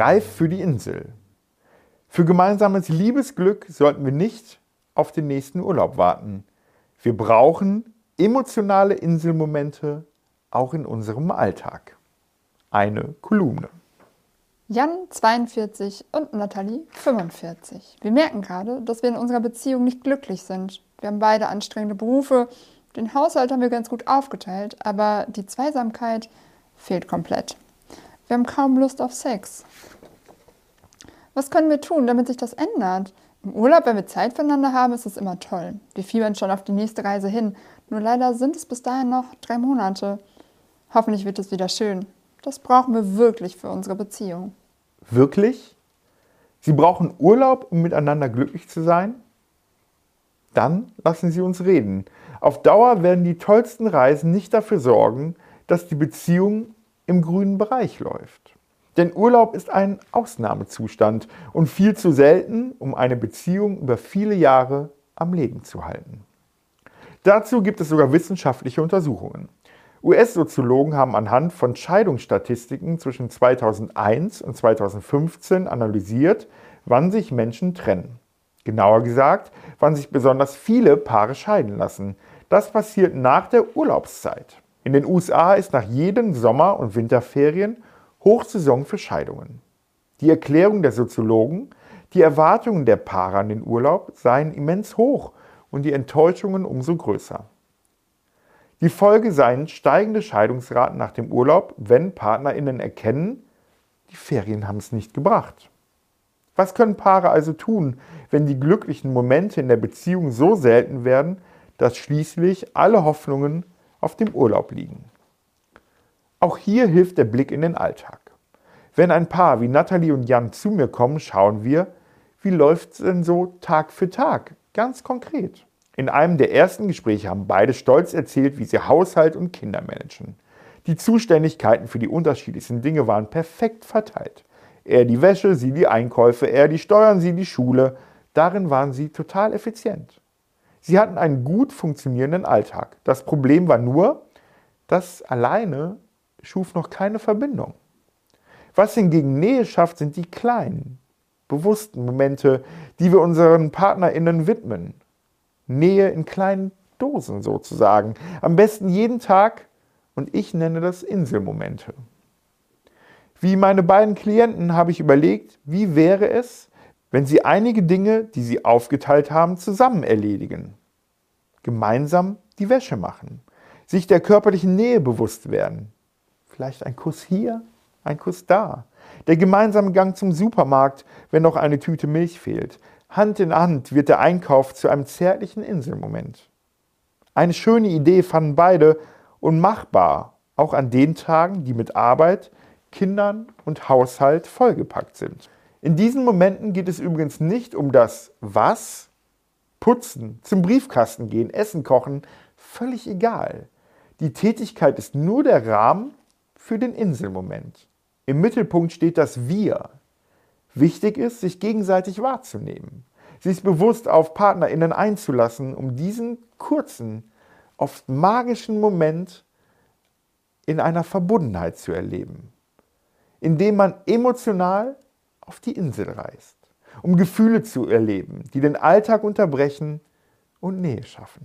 reif für die Insel. Für gemeinsames Liebesglück sollten wir nicht auf den nächsten Urlaub warten. Wir brauchen emotionale Inselmomente auch in unserem Alltag. Eine Kolumne. Jan 42 und Nathalie 45. Wir merken gerade, dass wir in unserer Beziehung nicht glücklich sind. Wir haben beide anstrengende Berufe, den Haushalt haben wir ganz gut aufgeteilt, aber die Zweisamkeit fehlt komplett. Wir haben kaum Lust auf Sex. Was können wir tun, damit sich das ändert? Im Urlaub, wenn wir Zeit füreinander haben, ist es immer toll. Wir fiebern schon auf die nächste Reise hin. Nur leider sind es bis dahin noch 3 Monate. Hoffentlich wird es wieder schön. Das brauchen wir wirklich für unsere Beziehung. Wirklich? Sie brauchen Urlaub, um miteinander glücklich zu sein? Dann lassen Sie uns reden. Auf Dauer werden die tollsten Reisen nicht dafür sorgen, dass die Beziehung im grünen Bereich läuft. Denn Urlaub ist ein Ausnahmezustand und viel zu selten, um eine Beziehung über viele Jahre am Leben zu halten. Dazu gibt es sogar wissenschaftliche Untersuchungen. US-Soziologen haben anhand von Scheidungsstatistiken zwischen 2001 und 2015 analysiert, wann sich Menschen trennen. Genauer gesagt, wann sich besonders viele Paare scheiden lassen. Das passiert nach der Urlaubszeit. In den USA ist nach jeden Sommer- und Winterferien Hochsaison für Scheidungen. Die Erklärung der Soziologen, die Erwartungen der Paare an den Urlaub seien immens hoch und die Enttäuschungen umso größer. Die Folge seien steigende Scheidungsraten nach dem Urlaub, wenn PartnerInnen erkennen, die Ferien haben es nicht gebracht. Was können Paare also tun, wenn die glücklichen Momente in der Beziehung so selten werden, dass schließlich alle Hoffnungen auf dem Urlaub liegen? Auch hier hilft der Blick in den Alltag. Wenn ein Paar wie Nathalie und Jan zu mir kommen, schauen wir, wie läuft es denn so Tag für Tag, ganz konkret. In einem der ersten Gespräche haben beide stolz erzählt, wie sie Haushalt und Kinder managen. Die Zuständigkeiten für die unterschiedlichsten Dinge waren perfekt verteilt. Er die Wäsche, sie die Einkäufe, er die Steuern, sie die Schule. Darin waren sie total effizient. Sie hatten einen gut funktionierenden Alltag. Das Problem war nur, das alleine schuf noch keine Verbindung. Was hingegen Nähe schafft, sind die kleinen, bewussten Momente, die wir unseren PartnerInnen widmen. Nähe in kleinen Dosen sozusagen. Am besten jeden Tag und ich nenne das Inselmomente. Wie meine beiden Klienten habe ich überlegt, wie wäre es, wenn sie einige Dinge, die sie aufgeteilt haben, zusammen erledigen. Gemeinsam die Wäsche machen, sich der körperlichen Nähe bewusst werden. Vielleicht ein Kuss hier, ein Kuss da. Der gemeinsame Gang zum Supermarkt, wenn noch eine Tüte Milch fehlt. Hand in Hand wird der Einkauf zu einem zärtlichen Inselmoment. Eine schöne Idee fanden beide und machbar, auch an den Tagen, die mit Arbeit, Kindern und Haushalt vollgepackt sind. In diesen Momenten geht es übrigens nicht um das Was, Putzen, zum Briefkasten gehen, Essen kochen, völlig egal. Die Tätigkeit ist nur der Rahmen für den Inselmoment. Im Mittelpunkt steht das Wir. Wichtig ist, sich gegenseitig wahrzunehmen, sich bewusst auf PartnerInnen einzulassen, um diesen kurzen, oft magischen Moment in einer Verbundenheit zu erleben, indem man emotional auf die Insel reist, um Gefühle zu erleben, die den Alltag unterbrechen und Nähe schaffen.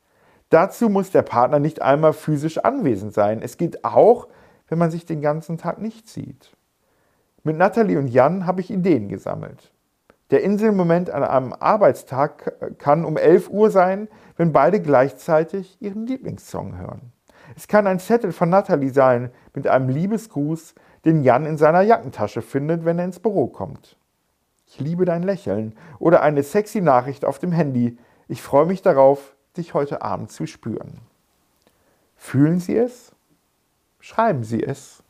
Dazu muss der Partner nicht einmal physisch anwesend sein. Es geht auch, wenn man sich den ganzen Tag nicht sieht. Mit Nathalie und Jan habe ich Ideen gesammelt. Der Inselmoment an einem Arbeitstag kann um 11 Uhr sein, wenn beide gleichzeitig ihren Lieblingssong hören. Es kann ein Zettel von Nathalie sein mit einem Liebesgruß, den Jan in seiner Jackentasche findet, wenn er ins Büro kommt. Ich liebe dein Lächeln oder eine sexy Nachricht auf dem Handy. Ich freue mich darauf, dich heute Abend zu spüren. Fühlen Sie es? Schreiben Sie es.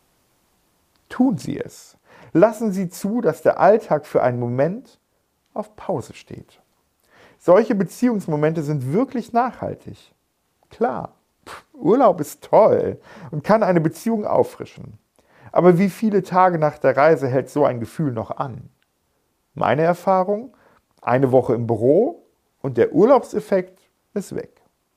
Tun Sie es. Lassen Sie zu, dass der Alltag für einen Moment auf Pause steht. Solche Beziehungsmomente sind wirklich nachhaltig. Klar, Urlaub ist toll und kann eine Beziehung auffrischen. Aber wie viele Tage nach der Reise hält so ein Gefühl noch an? Meine Erfahrung: eine Woche im Büro und der Urlaubseffekt ist weg.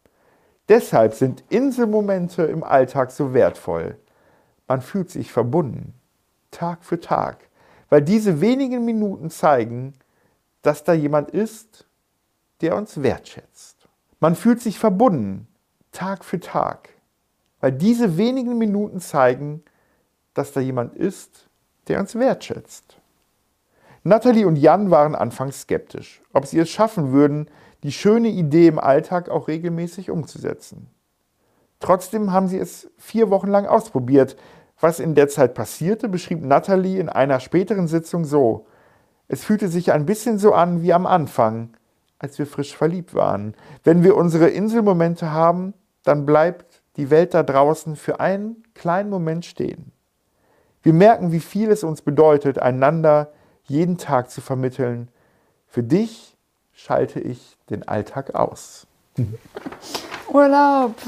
Deshalb sind Inselmomente im Alltag so wertvoll. Man fühlt sich verbunden, Tag für Tag. weil diese wenigen Minuten zeigen, dass da jemand ist, der uns wertschätzt. Man fühlt sich verbunden, Tag für Tag, weil diese wenigen Minuten zeigen, dass da jemand ist, der uns wertschätzt. Nathalie und Jan waren anfangs skeptisch, ob sie es schaffen würden, die schöne Idee im Alltag auch regelmäßig umzusetzen. Trotzdem haben sie es 4 Wochen lang ausprobiert. Was in der Zeit passierte, beschrieb Nathalie in einer späteren Sitzung so: Es fühlte sich ein bisschen so an wie am Anfang, als wir frisch verliebt waren. Wenn wir unsere Inselmomente haben, dann bleibt die Welt da draußen für einen kleinen Moment stehen. Wir merken, wie viel es uns bedeutet, einander jeden Tag zu vermitteln: Für dich schalte ich den Alltag aus. Urlaub.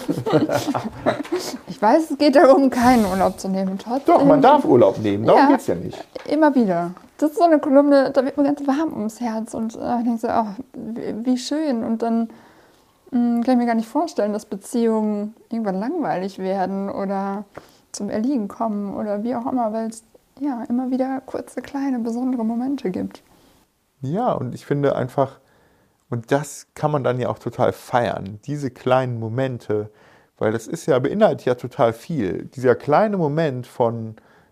Ich weiß, es geht darum, keinen Urlaub zu nehmen. Trotzdem, Doch, man darf Urlaub nehmen, darum geht es ja nicht. Immer wieder. Das ist so eine Kolumne, da wird mir ganz warm ums Herz und ich denke so, ach, wie schön. Und dann kann ich mir gar nicht vorstellen, dass Beziehungen irgendwann langweilig werden oder zum Erliegen kommen oder wie auch immer, weil es ja immer wieder kurze, kleine, besondere Momente gibt. Ja, und ich finde einfach, und das kann man dann ja auch total feiern, diese kleinen Momente, weil das ist ja, beinhaltet ja total viel. Dieser kleine Moment von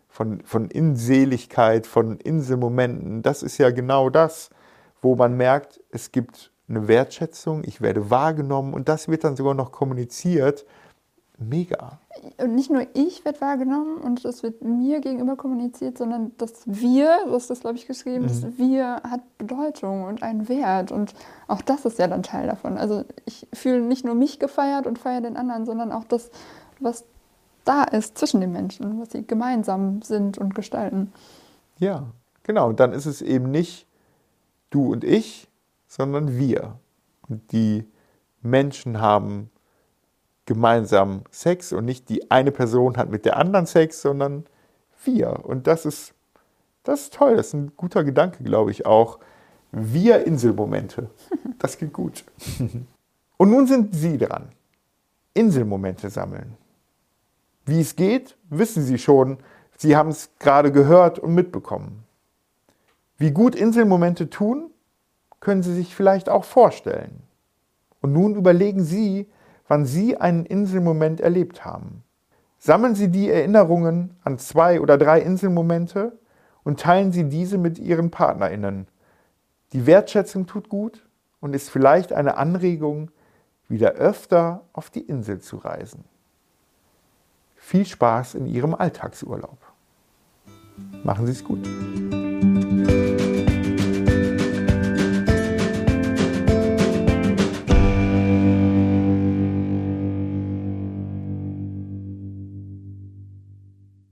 Inseligkeit, von Inselmomenten, das ist ja genau das, wo man merkt, es gibt eine Wertschätzung, ich werde wahrgenommen und das wird dann sogar noch kommuniziert. Mega. Und nicht nur ich werde wahrgenommen und das wird mir gegenüber kommuniziert, sondern das Wir, du hast das, glaube ich, geschrieben, das Wir hat Bedeutung und einen Wert und auch das ist ja dann Teil davon. Also ich fühle nicht nur mich gefeiert und feiere den anderen, sondern auch das, was da ist zwischen den Menschen, was sie gemeinsam sind und gestalten. Ja, genau. Und dann ist es eben nicht du und ich, sondern wir. Und die Menschen haben gemeinsam Sex und nicht die eine Person hat mit der anderen Sex, sondern wir. Und das ist toll, das ist ein guter Gedanke, glaube ich auch. Wir Inselmomente, das geht gut. Und nun sind Sie dran. Inselmomente sammeln. Wie es geht, wissen Sie schon. Sie haben es gerade gehört und mitbekommen. Wie gut Inselmomente tun, können Sie sich vielleicht auch vorstellen. Und nun überlegen Sie, wann Sie einen Inselmoment erlebt haben. Sammeln Sie die Erinnerungen an 2 oder 3 Inselmomente und teilen Sie diese mit Ihren PartnerInnen. Die Wertschätzung tut gut und ist vielleicht eine Anregung, wieder öfter auf die Insel zu reisen. Viel Spaß in Ihrem Alltagsurlaub. Machen Sie es gut.